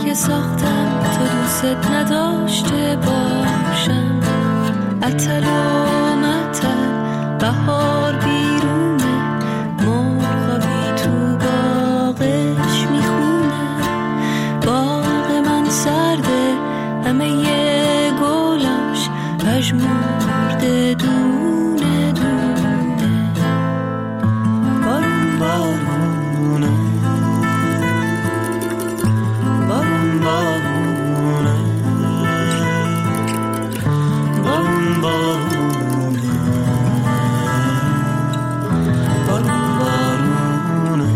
که ساختم تو دوست نداشته باشم. عطل و مطل بهار بیرونه، مرغابی تو باغش میخونه. باغ من سرده همه یه گلاش پژمرده دونه دونه. بارون بارونه، بارون بارونه، بارون بارونه، بارون بارونه.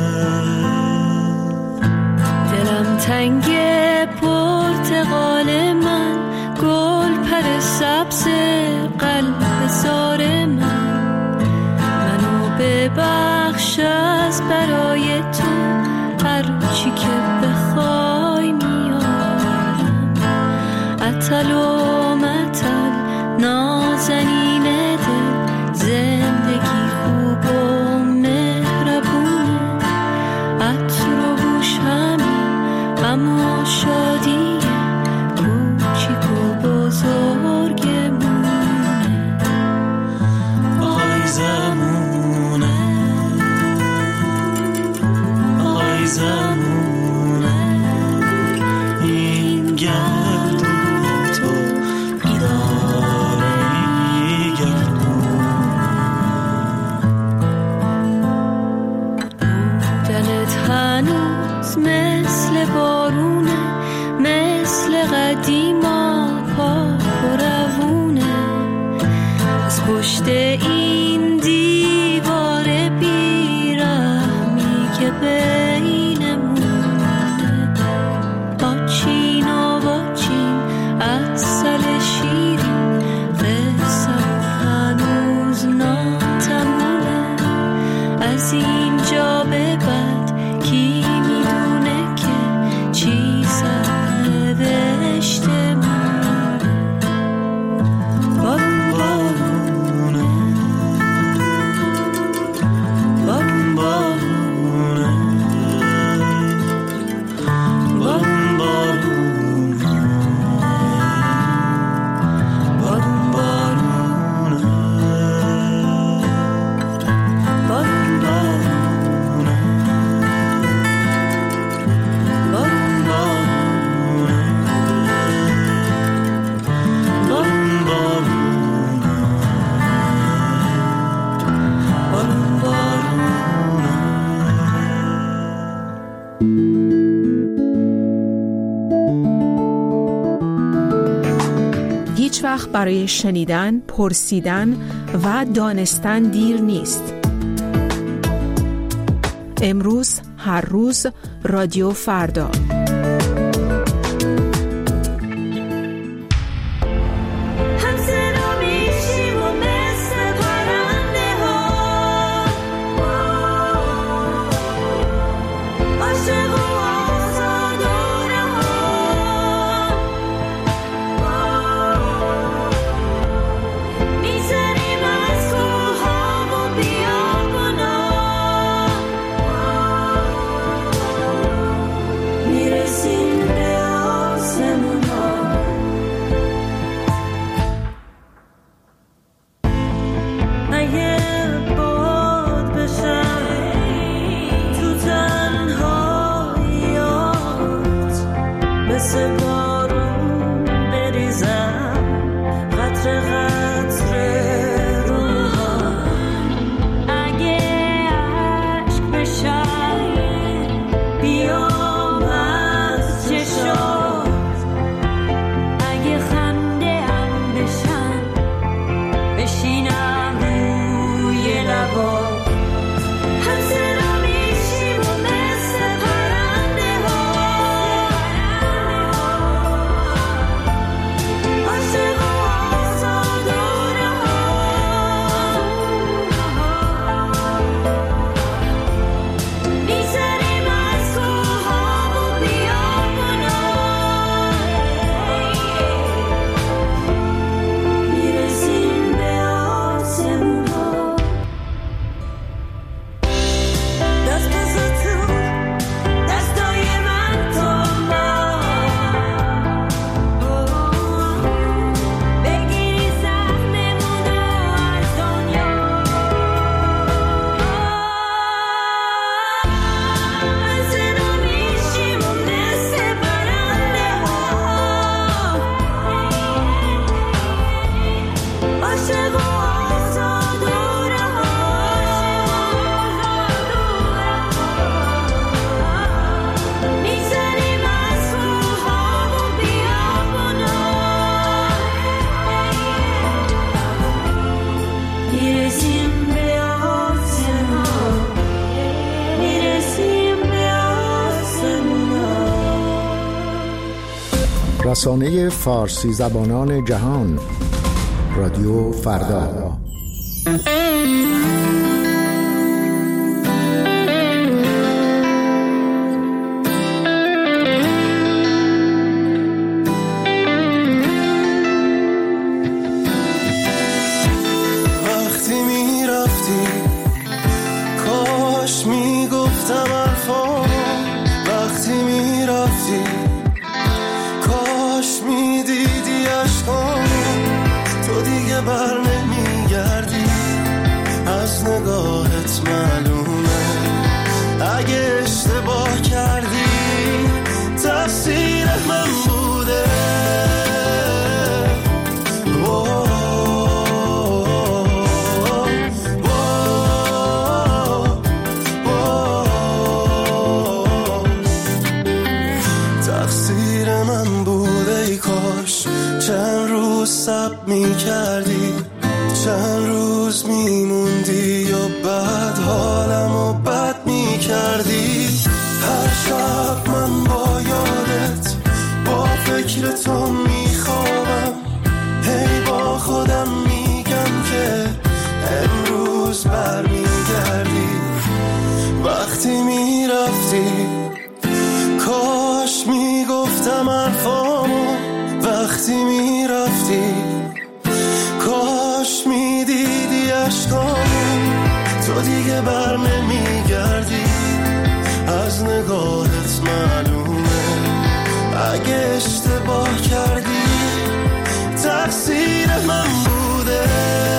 دلم تنگه پرتقال من، گل پر سبز قلب زار من. منو ببخش از برای تو، هر چی که بخوای میارم. عطل و مطل نازنین دل، زندگی خوب و مهربونه. عطر و بوش همین غم و شادی، کوچیک و بزرگمونه. آی زمونه، آی زمونه، این گردون تو بیداره ای گردون. بودنت هنوز مثل بارونه، مثل قدیما پاک و روونه. از پشت این دیوار بیرحمی که بینمونه، آچین و واچین عسل شیرین، قصه هنوز ناتمومه. از اینجا به بعد کی میدونه که چی سرنوشته مونه. بارون بارونه، بارون بارونه، بارون بارونه، بارون بارونه، بارون بارونه، بارون بارونه، بارون بارونه، بارون بارونه. هیچ وقت برای شنیدن، پرسیدن و دانستن دیر نیست. امروز، هر روز، رادیو فردا. میره رسانه فارسی زبانان جهان، رادیو فردا. وقتی میرفتی کاش میگفتم حرفا، وقتی میرفتی کاش میدیدی عشقام، تو دیگه بر نمیگردی، از نگاهت معلومه اگه اشتباه کردی تقصیر من بوده. تقصیر من بوده، ای کاش چند روز صبر می‌کردی، چند روز میموندی یا بعد حالمو بد می‌کردی. هر شب من با یادت با فکر تو میخوابم، هی با خودم میگم که امروز برمیگردی. وقتی میرفتی کاش میگفتم حرفامو، وقتی میرفتی کاش میدیدی عشقامو، تو دیگه بر نمیگردی، از نگاهت معلومه اگه اشتباه کردی تقصیر من بوده.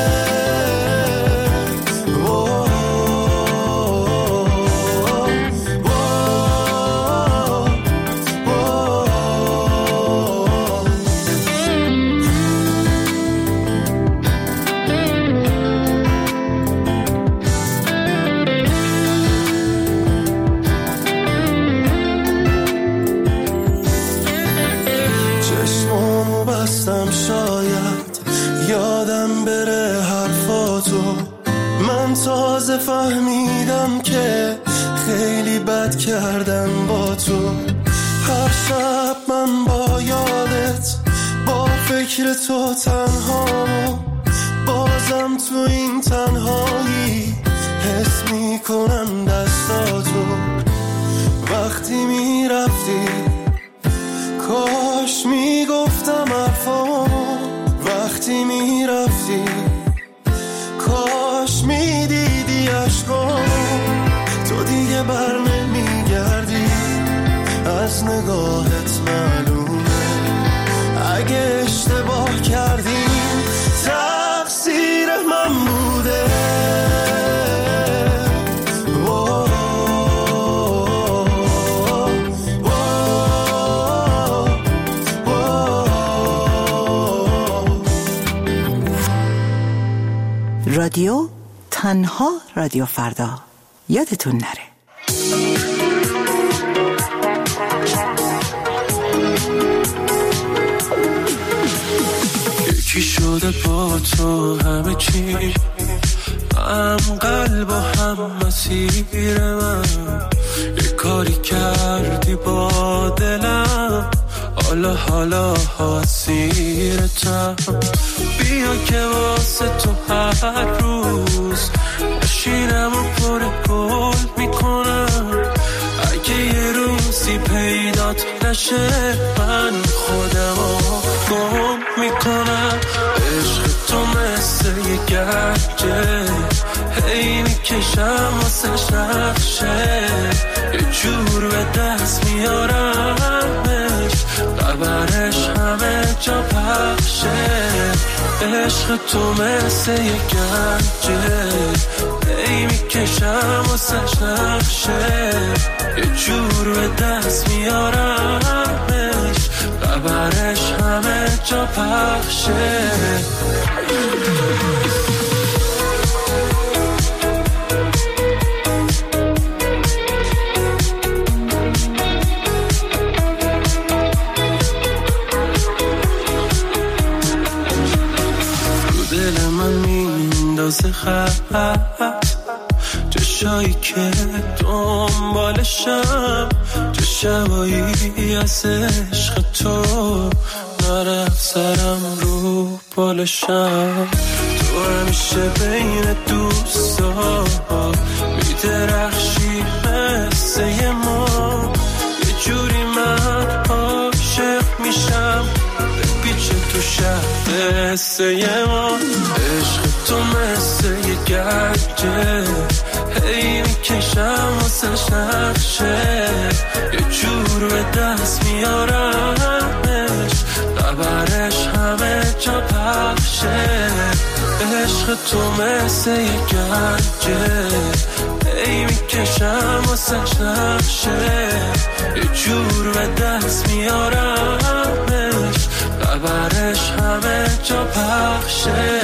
شاید یادم بره حرفاتو، من تازه فهمیدم که خیلی بد کردم با تو. هر شب من با یادت با فکر تو تنهامو، بازم تو این تنهایی حس میکنم دستاتو. وقتی میرفتی کاش میگفتم حرفامو، وقتی میرفتی کاش میدیدی عشقامو، تو دیگه بر نمیگردی، از نگاهت معلومه اگه اشتباه کردی تقصیر من بوده. رادیو تنها رادیو فردا، یادتون نره. یکی شده با تو همه چی، هم قلب و هم مسیر من، یه کاری کردی با دلم، حالا اسیرتم. بیا که واسه تو هر روز بشینم و پر گل میکنم، اگه یه روزی پیدات نشه من خودمو گم میکنم. عشق تو مثل یه گنجه هی میکشم واسه نقشه، یه جور به دست میارمش خبرش همه جا پخشه. عشق تو مثل یه گنجه هی میکشم واسه نقشه، یه جور به دست میارمش خبرش همه جا پخشه. خط جشایی که دنبالشم، شبایی از عشق تو نرفت سرم رو بالشم. تو همیشه بین دوستا میدرخشی مثل یه ما، یه جوری من عاشق میشم بپیچه تو شهر مثل یه ما. عشق تو مثل یه گرجه هی میکشم واسه نقشه، یه جور به دست میارمش خبرش همه جا پخشه. عشق تو مثل یه گرجه هی میکشم واسه نقشه، یه جور به دست میارمش خبرش همه جا پخشه.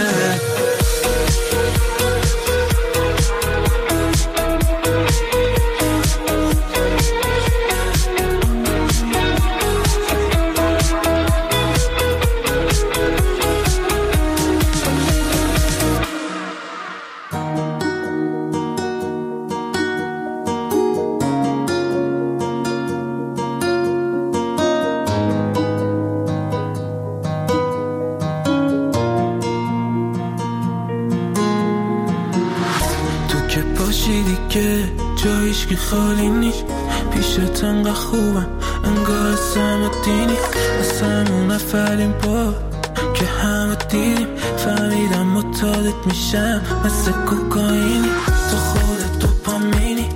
جایش که خالی نیست پیشت انقدر خوبم انگار اسم دینی، از همون اولین بار که همه دیدیم فهمیدم متعادت میشم مثل کوکائینی. تو خودت دوپامینی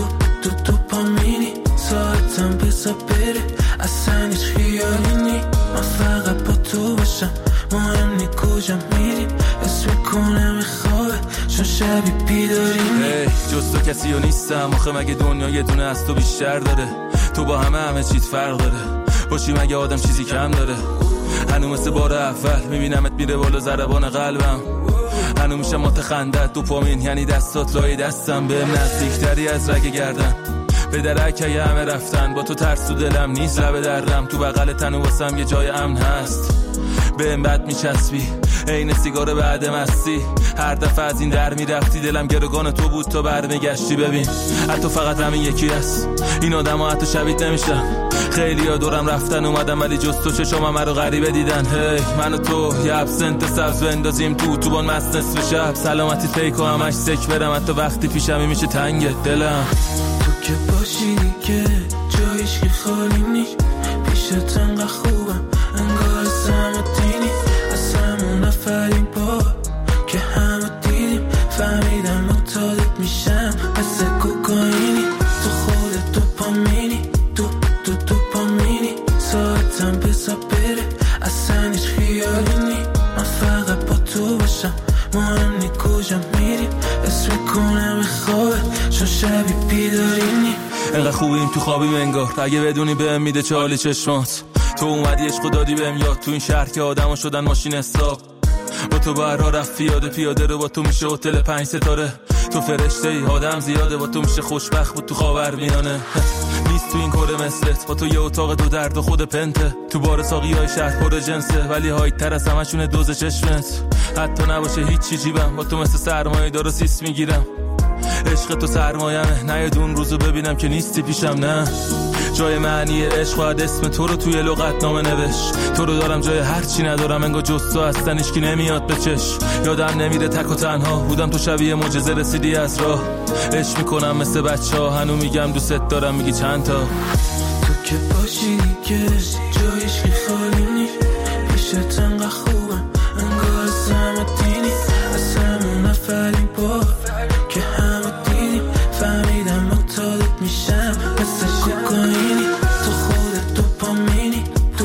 دوپامینی ساعتم بزا بره اصلا هیچ خیالی نی. من فقط با تو باشم مهم نی کجا میریم اسم کنم خوابه چون شبی بیدارینی. جز تو کسی ها نیستم آخه مگه دنیا یه دونه از تو بیشتر داره؟ تو با همه چیز فرق داره باشی مگه آدم چیزی کم داره؟ هنو مثل بار اول میبینمت میره بالا ضربان قلبم، هنو میشم متخندت دوپامین یعنی دستات لای دستم بهم نزدیکتری از رگ گردن. به درک اگه همه رفتن با تو ترس تو دلم نیست لب دردم، تو بغل تنو واسم یه جای امن هست بهم بد میچسبی عین سیگار بعد مستی. هر دفعه از این در میرفتی دلم گروگان تو بود تا برمیگشتی. ببین حتی فقط همین یکی هست این آدم ها حتی شبیه نمیشن. خیلی ها دورم رفتن اومدم ولی جز تو چشم من رو غریبه دیدن. هی من و تو یه ابسنت سبز بندازیم تو بان مست نصف شب سلامتی فیک و همش سک برم حتی وقتی پیشمی میشه تنگ دلم. تو که باشی دیگه جایش که خالی نیست پیشت انقدر خوبم انگار اسم دینی، از همون اولین بار که همه دیدیم فهمیدم متعادت میشم مثل کوکائینی. تو خودت دوپامینی دوپامینی ساعتم بزا بره اصلا هیچ خیالی نی. من فقط با تو باشم مهم نی کجا میریم اسم کنم خوابه چون شبی بیدارینی. انقدر خوبیم تو خوابیم انگار اگه بدونی بهم میده چالی چشمات. تو اومدی عشق دادی بهم یاد تو این شهر که آدما شدن ماشین حساب. با تو برا رفت پیاده رو با تو میشه هتل 5 ستاره. تو فرشته ای آدم زیاده با تو میشه خوشبخت بود تو خاورمیانه. نیست تو این کره مثلت با تو یه اتاق دو درد و خود پنته. تو بار ساقیای شهر پر جنسه ولی هایت تر از همشونه دوز چشمت. حتی نباشه هیچ جیبم با تو مثل سرمایه دارو سیس میگیرم. عشق تو سرمایمه نیاد اون روزو ببینم که نیستی پیشم. نه جای معنی عشق و اسم تو رو توی لغت نامه نوش. تو رو دارم جای هرچی ندارم انگار جز تو هستن هیچکی نمیاد به چش. یادم نمیره تک و تنها بودم تو شبیه معجزه رسیدی از راه. عشق میکنم مثل بچه ها هنو میگم دوست دارم میگی چند تا. تو که باشی دیگه جایش که خالی نیست پیشت انقدر خوبم انگار اسم دینی، از همون اولین بار که همه دیدیم فهمیدم متعادت میشم مثل کوکائینی. تو خودت دوپامینی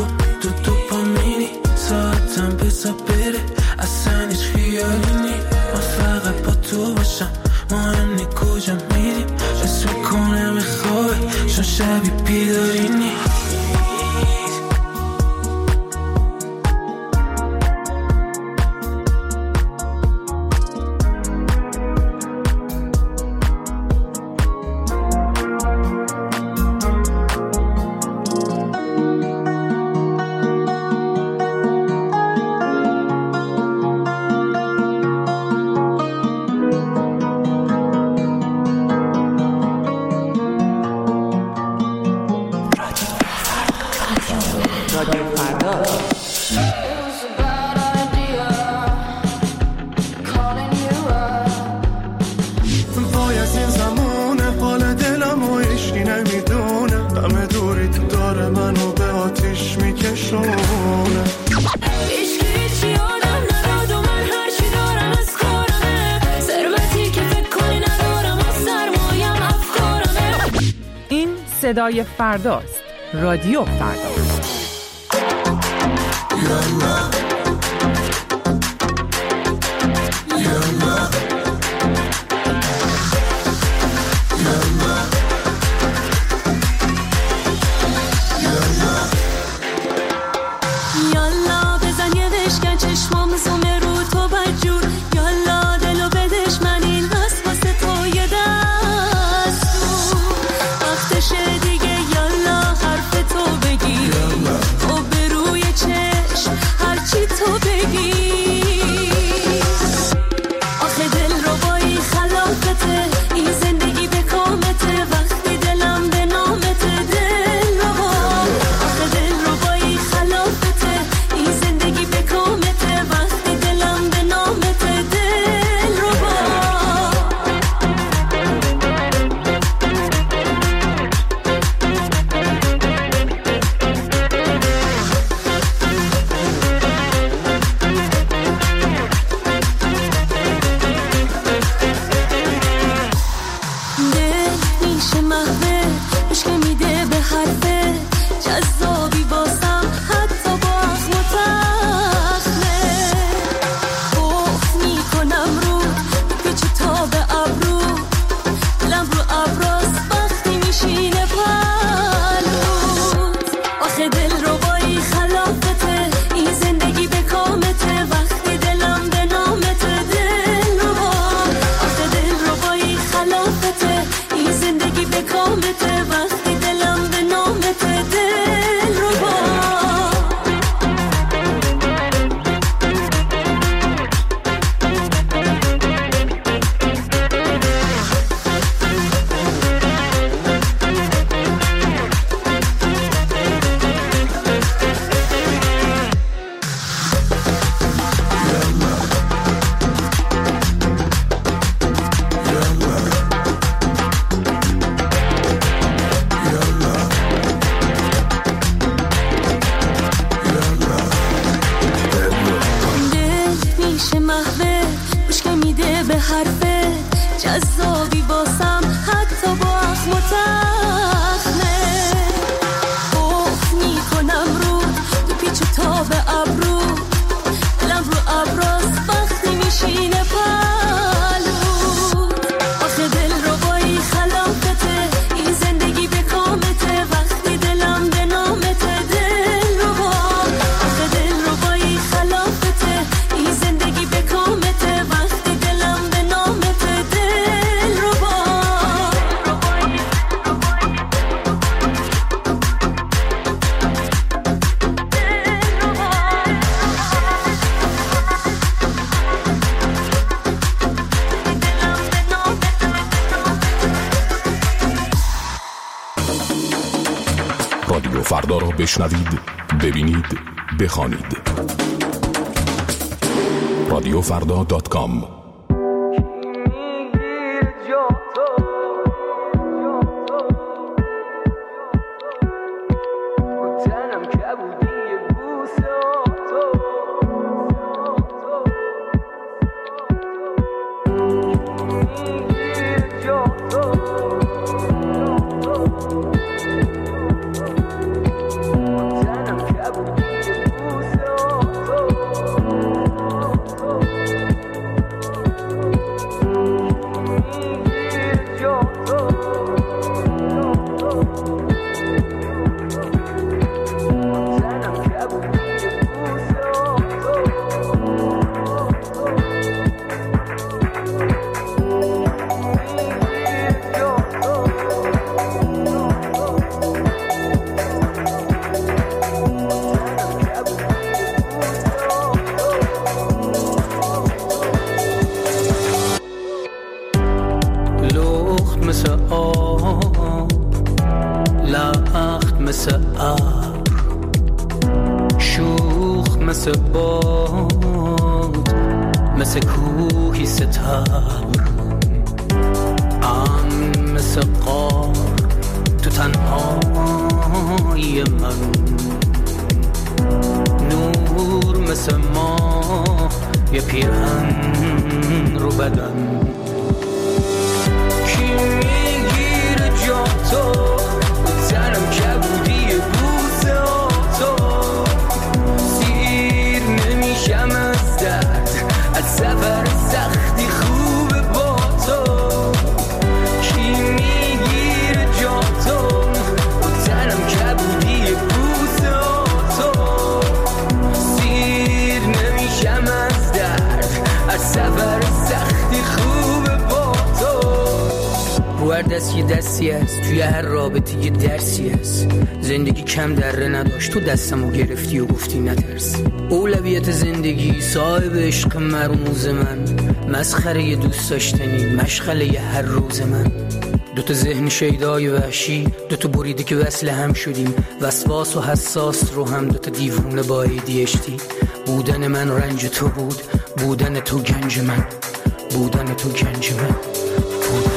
دوپامینی ساعتم بزا بره اصلا هیچ خیالی نی. من فقط با تو باشم مهم نی کجا میریم اسم کنم خوابه چون شبی بیدارینی. رادیو فردا. وای از این زمونه حال دلم و هیچکی نمیدونه، همه دوری تو داره منو به آتیش میکشونه. صدای فرداست. رادیو فردا. یالا بزن یه دشکن چشمام زومه رو تو بجور، یالا دلو بدش من این دست واسه تو یه دست وقتشه دیگه، یالا حرف تو بگی و به روی چشم هرچی تو بگی. آخه دل رو بایی خلافته، این زندگی به کامته، وقتی دلم به نامته دل رو با. آخه دل رو بایی خلافته، این زندگی به کامته، وقتی دلم به نامته دل رو با. دل میشه محوه عشق میده به حرفه، جذابی باسم حتی با اخم و تخمه. بخت میکنم رو پیچ تا به ابرو، دلم رو ابراز وقتی میشینه پلوت. آخه دل رو بایی خلافته، این زندگی به کامته، وقتی دلم به نامته دل رو با. آخه دل رو بایی خلافته، این زندگی به کامته، وقتی دلم به نامته دل رو با. دل میشه محوه عشق میده به حرفه، جذابی باسم حتی با اخم و تخمه. بخت میکنم رو تو پیچ و تا به ابرو، دلم رو ابراز وقتی میشینه پلوت. آخه دل رو بایی خلافته، این زندگی به کامته، وقتی دلم به نامته دل رو با. آخه دل رو بایی خلافته، این زندگی به کامته، وقتی دلم به نامته دل رو با. رادیو فردا را بشنوید، ببینید، بخوانید. رادیوفردا.com. شوخ مثل باد، مثل کوهی ستبر، مثل قار تو تنهایی من، نور مثل ماه یه پیرهن رو بدن. کی میگیره جا تو تنم کبودی بوز آتو، سیر نمیشم از درد، از سفر سختی خوبه با تو. کی میگیره جا تو تنم کبودی بوز آتو، سیر نمیشم از درد، از سفر سختی خوبه با تو. رو هر دست یه دستی هست، توی هر رابطه یه درسی هست. زندگی کم دره نداشت، تو دستمو گرفتی و گفتی نترس. اولویت زندگی صاحب عشق مرموز من، مسخره یه دوست داشتنی، مشغله یه هر روز من. دوتا ذهن شیدای وحشی، دوتا بریده که وصل هم شدیم، وسواس و حساس رو هم دوتا دیوونه با ADHD. بودن من رنج تو بود، بودن تو گنج من، بودن تو گنج من، بودن.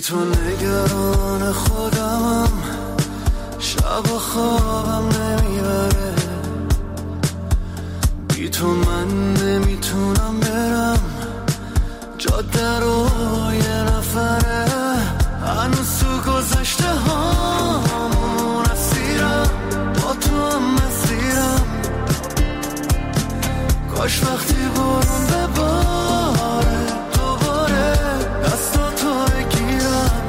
تو نگران خودمم، شب و خوابم نمیبره، بی تو من نمیتونم برم جاده رو یه نفره، هنوز تو گذشته هامون اسیرم، با تو هم مسیرم، کاش وقتی برون بباره دوباره دستاتو بگیرم،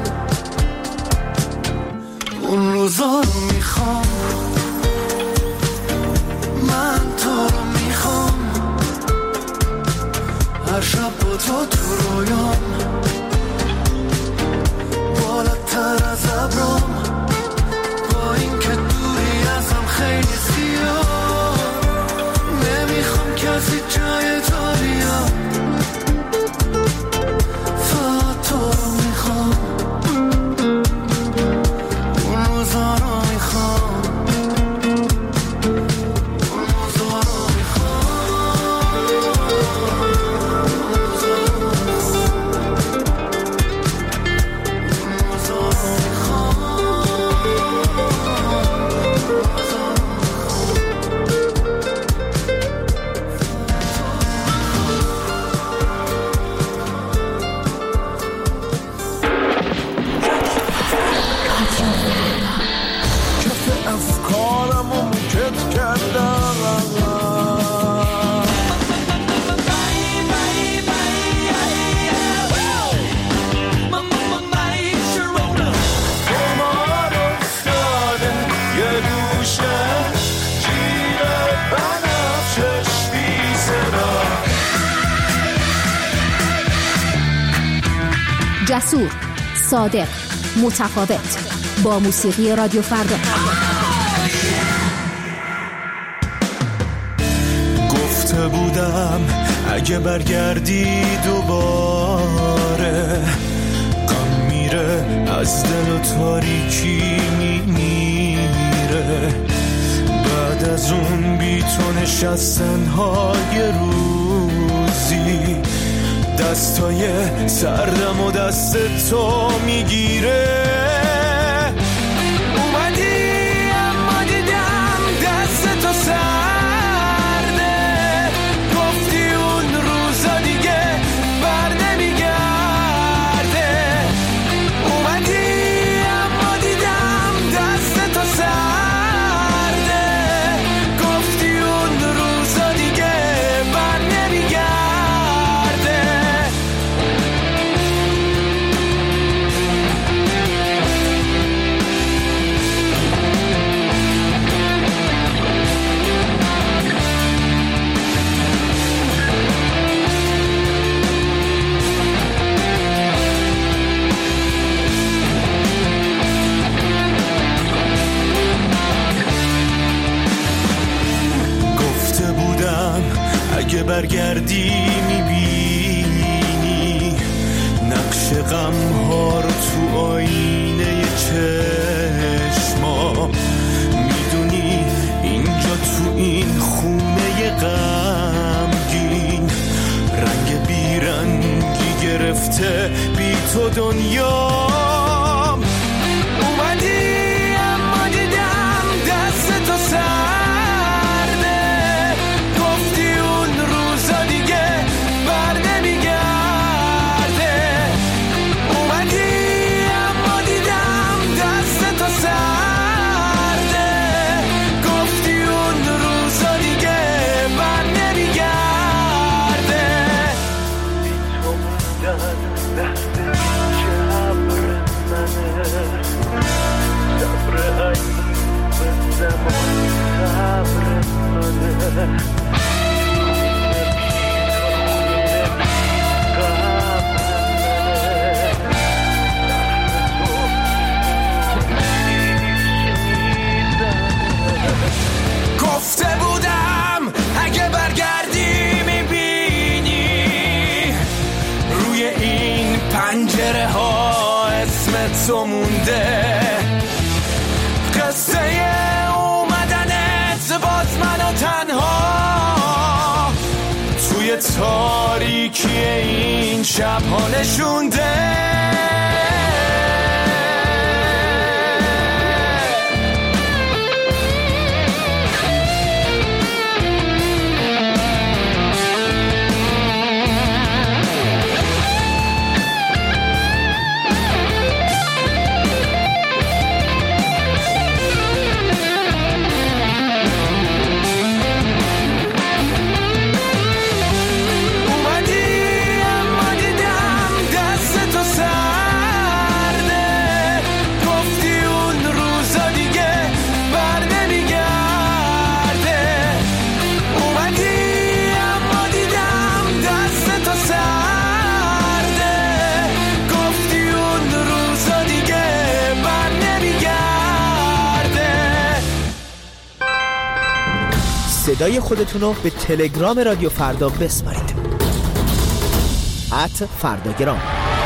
اون روزا رو میخوام، من تو رو میخوام، هر شب با تو رویام، بالاتر از ابرام، با این که دوری ازم خیلی زیاد، نمیخوام کسی جای تو بیاد، فقط تو رو میخوام، اون روزا رو میخوام، اون روزا رو جسور، صادق، متفاوت، با موسیقی رادیو فردا. گفته بودم اگه برگردی دوباره، غم میره از دل و تاریکی میمیره، بعد از اون بی تو نشستن های روزی، دستای سردم و دست تو میگیره، اومدی اما دیدم دست تو سرده، گفتی اون روزا دیگه بر نمیگرده، اومدی اما دیدم دست تو سرده، گفتی اون روزا دیگه بر نمیگرده. اگه برگردی میبینی نقش غم ها رو تو آینه چشما، میدونی اینجا تو این خونه غمگین رنگ بیرنگی گرفته بی تو دنیام، اومدی اما دیدم دست تو سرده، گفته بودم اگه برگردی میبینی روی این پنجره ها اسم تو مونده، قصه اومدنت باز منو تنها توی تاریکی این شب ها نشونده، صدای خودتون رو به تلگرام رادیو فردا بسپارید. @فرداگرام.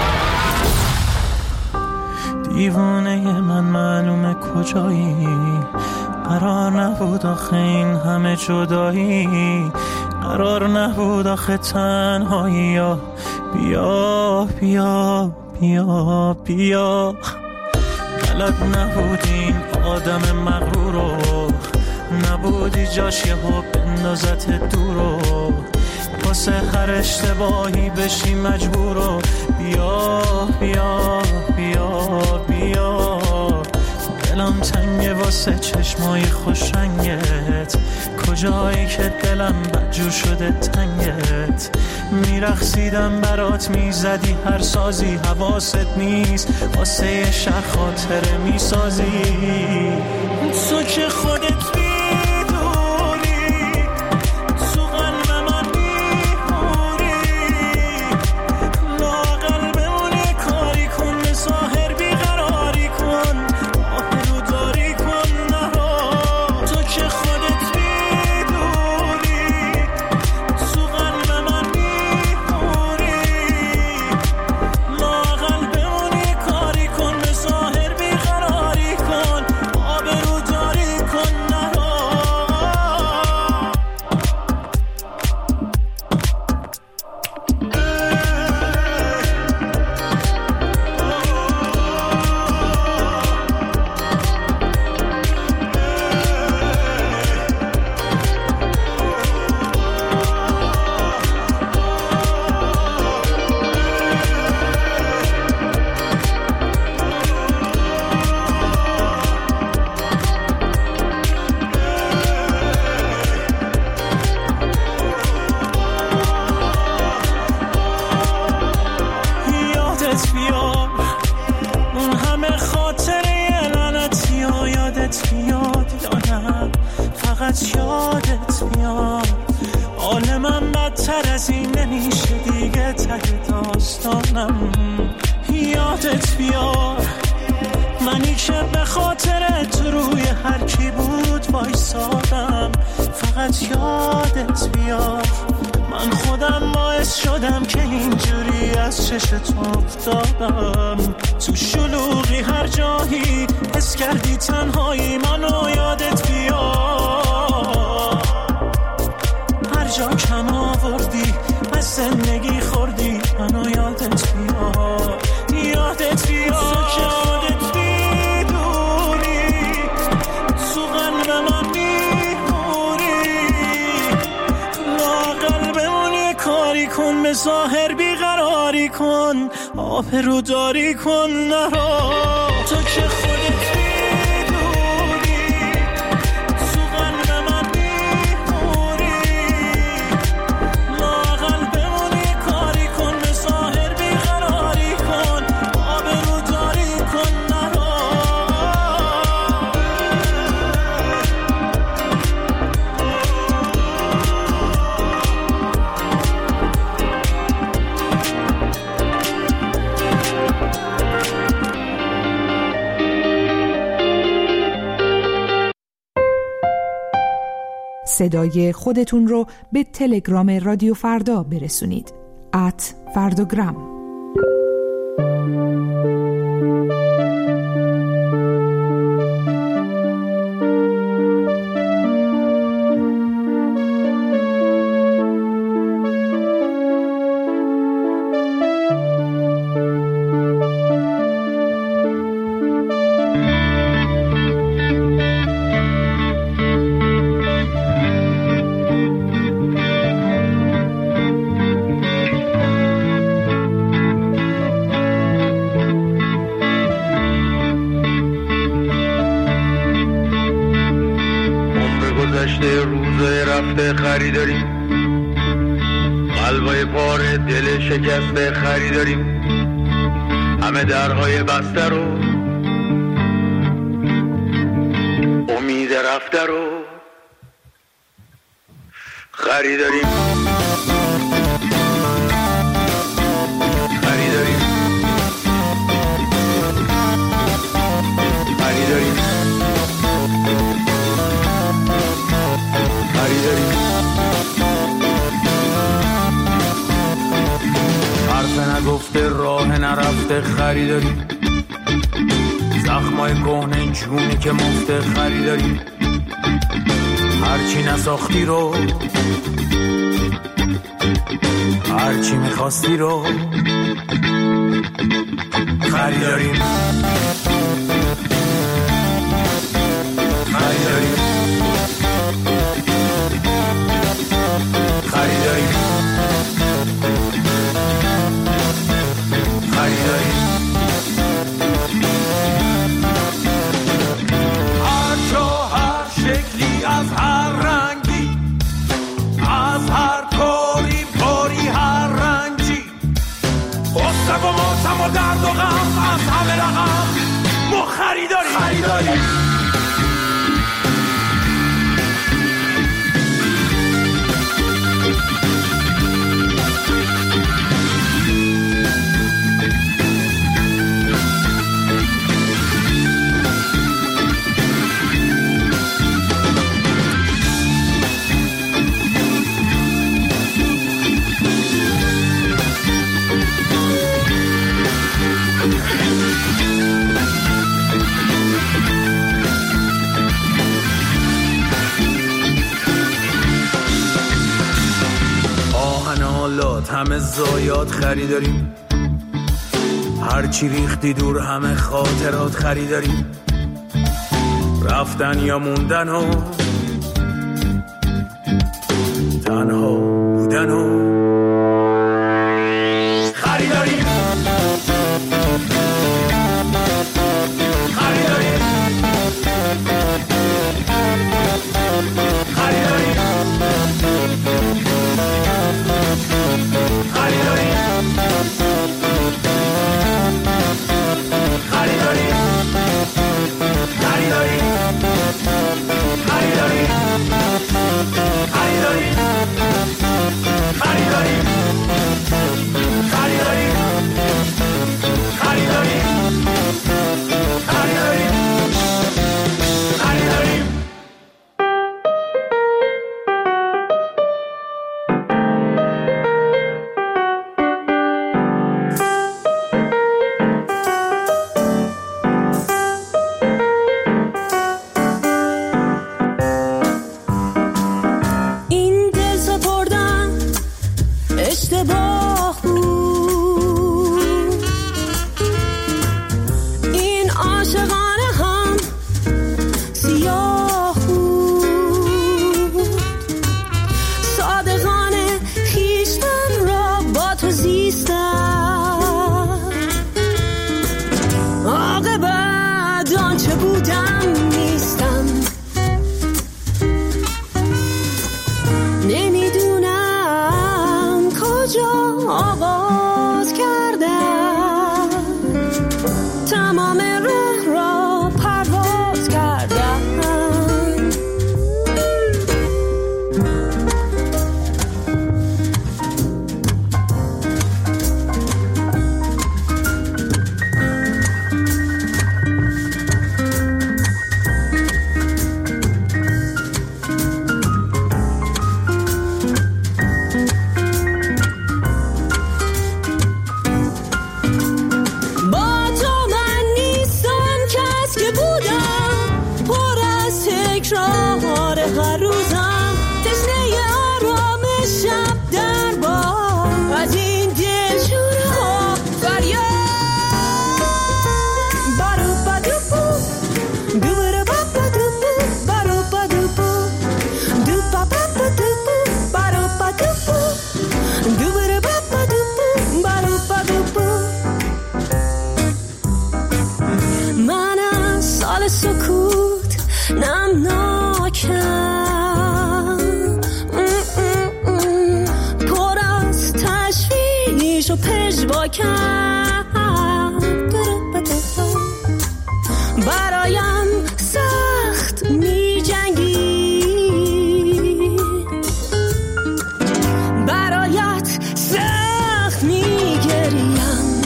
دیوانه من معلومه کجایی، قرار نبود آخه این همه جدایی، قرار نبود آخه تنهایی. یا بیا بیا بیا بیا، بلد نبودی آدم مغرور رو، نبودی جاش یهو بندازت دور رو، واسه هر اشتباهی بشی مجبور رو. بیا بیا بیا بیا، دلم تنگه واسه چشمای خوش رنگت، کجایی که دلم بدجور شده تنگت. میرقصیدم برات میزدی هر سازی، حواست نیست واسه یه شهر خاطره میسازی. تو که خودت یادت بیار، منی که به خاطر تو روی هر کی بود وایسادم. فقط یادت بیار، من خودم باعث شدم که اینجوری از چشت افتادم. تو شلوغی هر جایی حس کردی تنهایی، منو یادت بیار. هر جا کم آوردی از زندگی خوردی، منو یادت بیار. یادت بیار که خودت میدونی تو قلب من میمونی. لااقل بمونی کاری کن، به ظاهر بیقراری کن، آبرو داری کن نرو. تو که خودت صدای خودتون رو به تلگرام رادیو فردا برسونید. @فرداگرام. روزای رفته خریداریم، قلبای پاره دل شکسته خریداریم، همه درهای بسته رو امید رفته رو خریداریم. خریداریم خریداریم خریداریم مفت خریداری، زخمای کهنه جونی که مفت خریداری، هرچی نساختی رو هرچی میخواستی رو خریداریم خریداریم خریداریم خریداریم. هر جا هر شکلی از هر رنگی، از هر کاری باری هر رنجی، غصه و ماتم و درد و غم از همه رقم ما خریداریم. همه زایات خریداریم، هرچی ریختی دور همه خاطرات خریداریم، رفتن یا موندن و تنها بودن و خریداریم خریداریم خریداریم برایم سخت می جنگی، برایت سخت می گریم،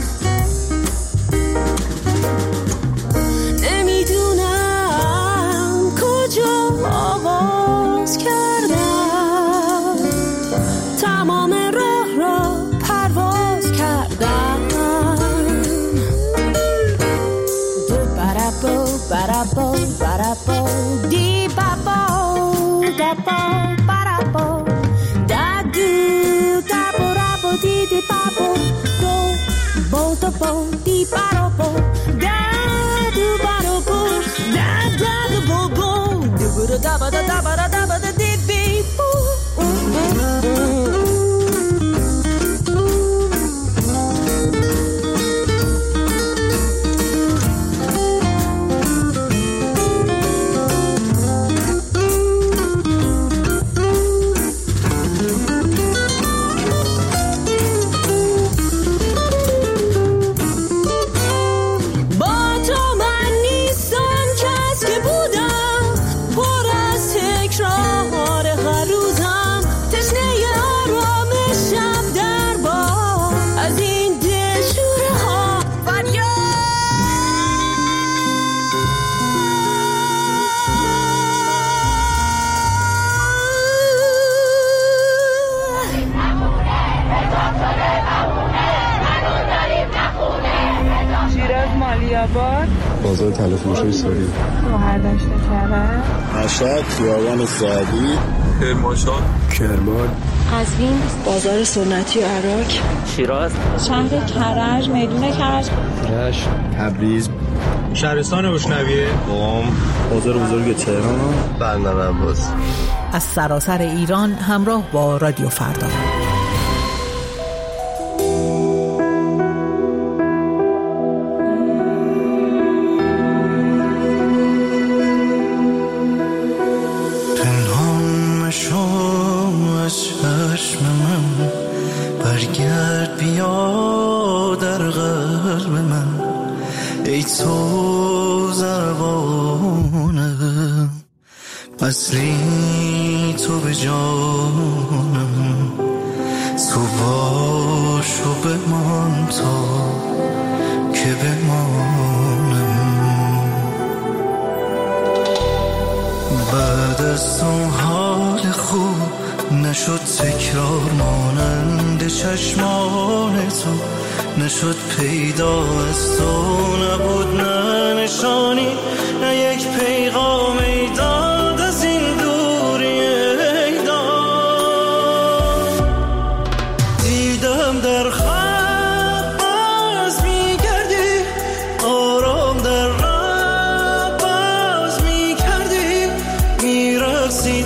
نمیدونم کجا آغاز کردم، تمام راه را پرواز کردم. ba-da-bo, ba-da-bo, dee-ba-bo, da-bo, ba-da-bo, da-do, da-bo-da-bo, dee-dee-ba-bo, do, bo-da-bo, dee-ba-da-bo, da-do-ba-da-bo, da-da-da-bo-bo, do-ba-da-da-ba-da-da-ba-da-da-ba-da-dee-bee-boo. بازار طلا فروشی سوری، مهردشت کرد، مشهد، خیابان سعدی، کرمانشاه، کرمان، قزوین، بازار سنتی عراق، شیراز، شهر کرج، میدون کرج، رشت، تبریز، شهرستان بوشنویه، قم، بازار بزرگ تهران، بندر عباس. از سراسر ایران همراه با رادیو فردا. برگرد بیا در قلب من، ای تو زبانم، اصلی تو به جانم، تو باش و بمان تا که بمانم. بعد از اون حال خوب نشد تکرار مانند چشمان تو، نشد پیدا از تو، نبود نه نشانی نه یک پیغام ایداد از این دوری ایداد. دیدم در خواب باز میگردی، آرام در راه باز میکردی، میرقصید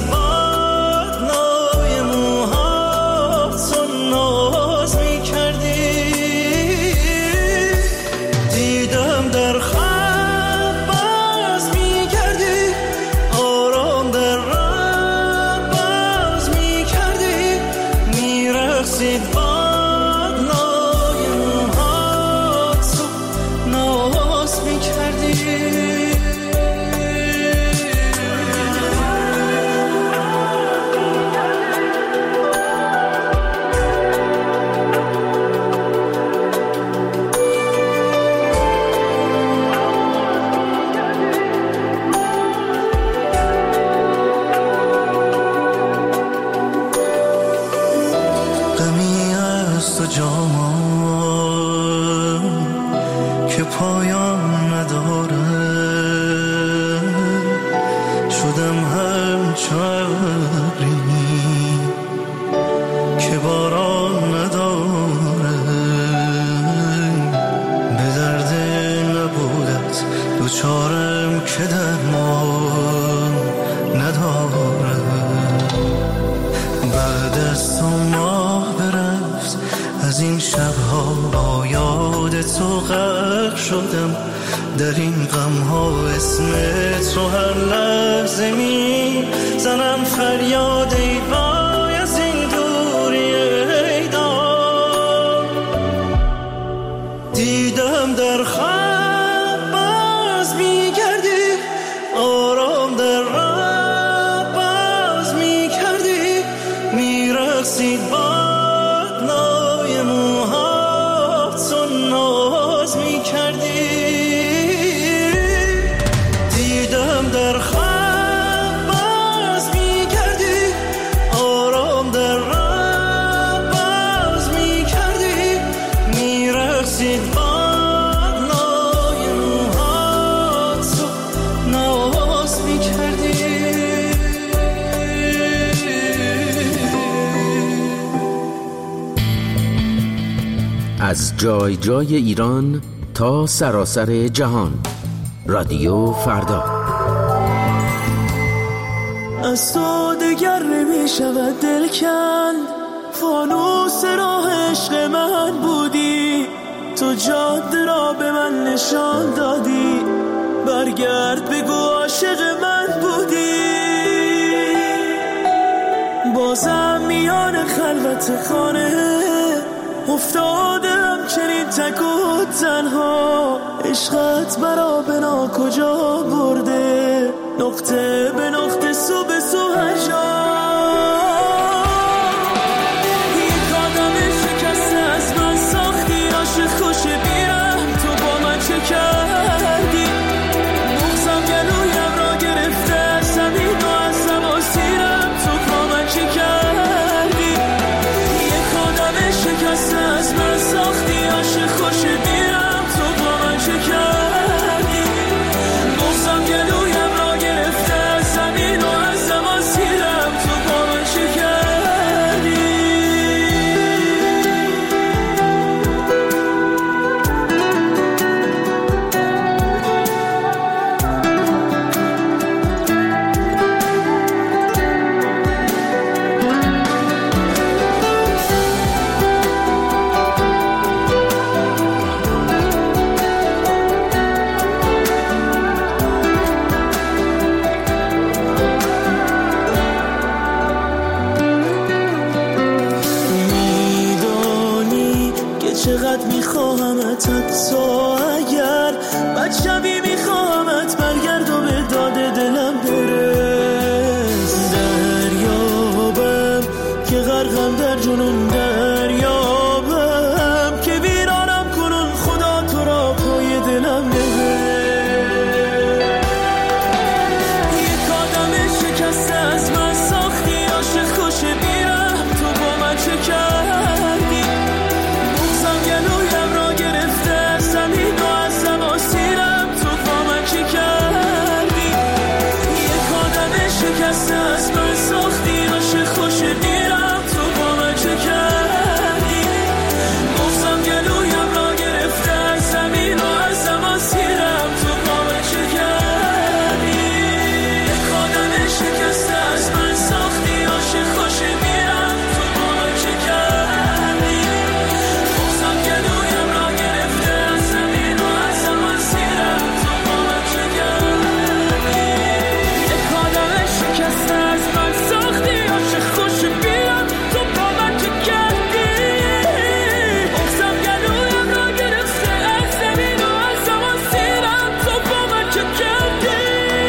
در این غم ها اسمت رو هر لحظه می زنم فریاد ای وای از این دوری ایداد. دیدم در خواب باز میگردی، آرام در راه باز میکردی، میرقصید باد نای موهات و ناز میکردی. در خواب باز میگردی، جای جای ایران تا سراسر جهان. رادیو فردا. از تو دگر نمی شود دل کند، فانوس راه عشق من بودی، تو جاده را به من نشان دادی، برگرد بگو عاشق من بودی. بازم میان خلوت خانه افتادم چنین تک و تنها، عشقت مرا به ناکجا برده، نقطه به نقطه سو به سو هجا. یک آدم شکسته از من ساختی، عاشق خوش بیرم تو با من چه کردی، مغزم گلویم را گرفته، زمین و از زمان سیرم تو با من چه کردی. یک آدم شکسته از من ساختی، عاشق خوش بیرم تو با من چه کردی، مغزم گلویم را گرفته، زمین و از زمان سیرم تو با من چه کردی. چقدر میخواهمت، حتی اگر بد شبی میخواهمت، برگرد و به داد دلم برس. دریابم که غرقم در جنون، دریابم که ویرانم کنون، خدا تو را پای دلم نبر. یک آدم شکسته از من ساختی، عاشق خوش بیرم تو با من چه کردی، گلویم را گرفته، زمین و از زمان سیرم تو با من چه کردی. یک آدم شکسته از من ساختی، عاشق خوش دیرم تو با من چه کردی، مغزم گلویم را گرفته، زمین و از زمان سیرم تو با من چه کردی. یک آدم شکسته از من ساختی، عاشق خوش دیرم تو با من چه کردی، مغزم گلویم را گرفته، زمین و از زمان سیرم تو با من چه کردی. یک آدم شکسته از من ساختی، عاشق خوش بیرم تو با من چه کردی، مغزم گلویم را گرفته، زمین و از زمان سیرم تو با من چه کردی.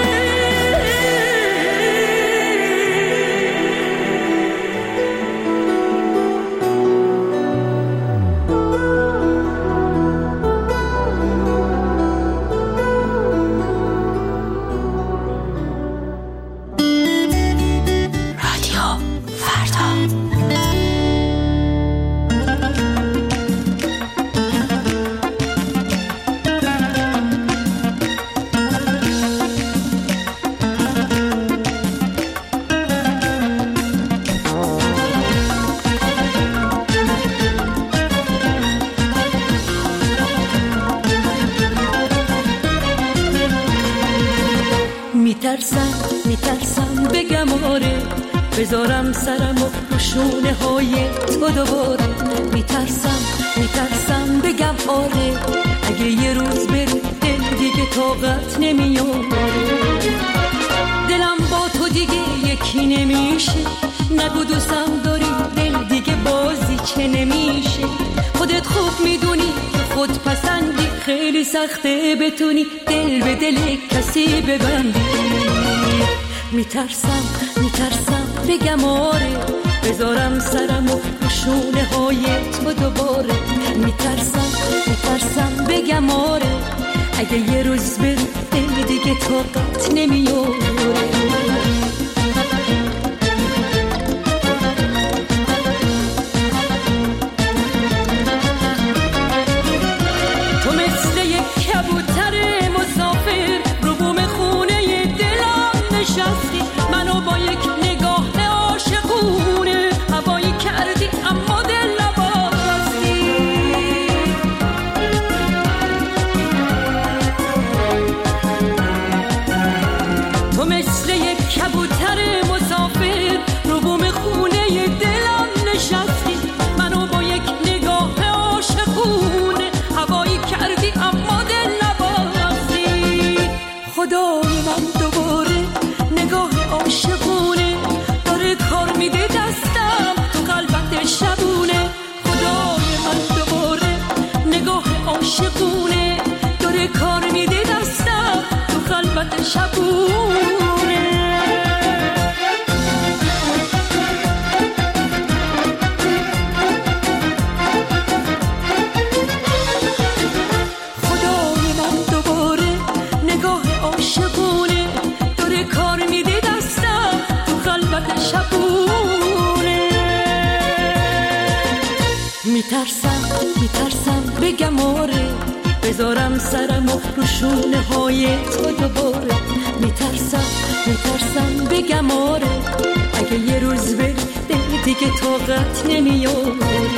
رادیو فردا. میترسم بگم آره، بذارم سرمو رو شونه های تو دوباره. میترسم بگم آره، اگه یه روز بری دل دیگه طاقت نمیاره. دلم با تو دیگه یکی نمیشه، نگو دوستم داری دل دیگه بازی چه نمیشه. خودت خوب میدونی که خود پسندی، خیلی سخته بتونی دل به دل کسی ببندی. میترسم بگم آره، بذارم سرمو رو شونه های تو دوباره. میترسم بگم آره، اگه یه روز بری دل دیگه طاقت نمیاره. تو مثل یک کبوتر مسافر رو بوم خونه دلم نشستی، منو با یک نگاه عاشقونه هوایی کردی، اما دل نباستی. خلوت شبونه. خدای من دوباره نگاه عاشقونه داره کار میده دستم تو خلوت شبونه. میترسم بگم آره بذارم سرمو رو شونه های تو دوباره. میترسم بگم آره اگه یه روز بری دل دیگه طاقت نمیاره.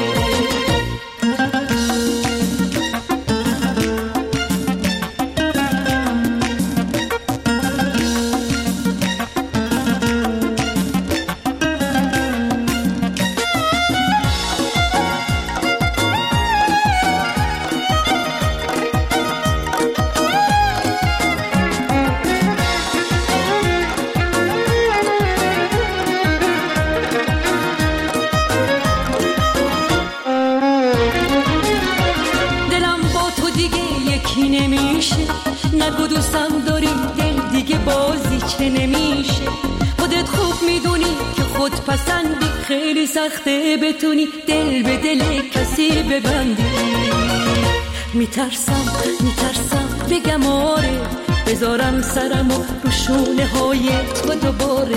نگو دوستم داری دل دیگه بازی چه نمیشه. خودت خوب میدونی که خود پسندی خیلی سخته بتونی دل به دل کسی ببندی. میترسم بگم آره بذارم سرمو رو شونه های تو دوباره.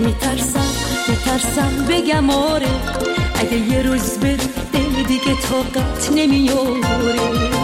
میترسم بگم آره اگه یه روز بری دل دیگه طاقت نمیاره.